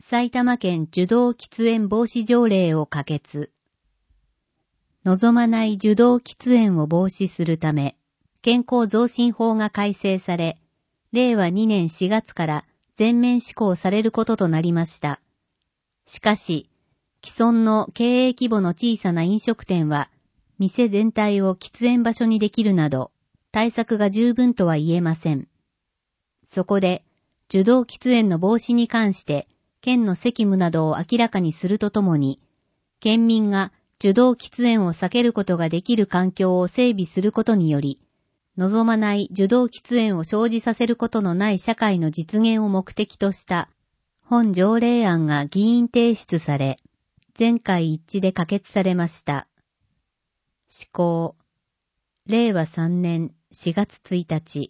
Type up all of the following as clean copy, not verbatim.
埼玉県受動喫煙防止条例を可決。望まない受動喫煙を防止するため、健康増進法が改正され、令和2年4月から全面施行されることとなりました。しかし、既存の経営規模の小さな飲食店は、店全体を喫煙場所にできるなど、対策が十分とは言えません。そこで、受動喫煙の防止に関して、県の責務などを明らかにするとともに、県民が受動喫煙を避けることができる環境を整備することにより、望まない受動喫煙を生じさせることのない社会の実現を目的とした本条例案が議員提出され、全会一致で可決されました。施行。令和3年4月1日。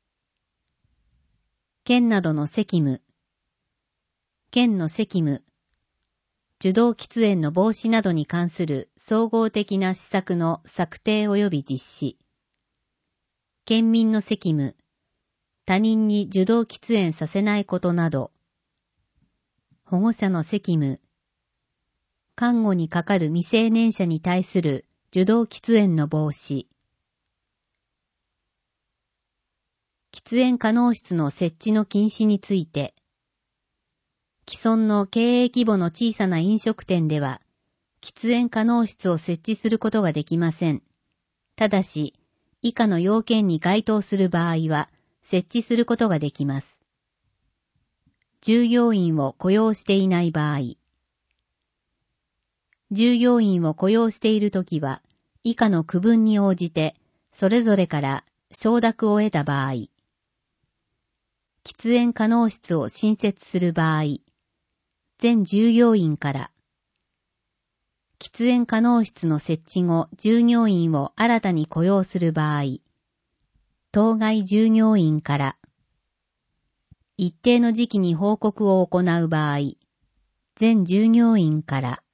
県などの責務。県の責務。受動喫煙の防止などに関する総合的な施策の策定及び実施。県民の責務。他人に受動喫煙させないことなど。保護者の責務。看護にかかる未成年者に対する受動喫煙の防止。喫煙可能室の設置の禁止について、既存の経営規模の小さな飲食店では、喫煙可能室を設置することができません。ただし、以下の要件に該当する場合は、設置することができます。従業員を雇用していない場合。従業員を雇用しているときは、以下の区分に応じて、それぞれから承諾を得た場合。喫煙可能室を新設する場合。全従業員から。喫煙可能室の設置後、従業員を新たに雇用する場合。当該従業員から。一定の時期に報告を行う場合。全従業員から。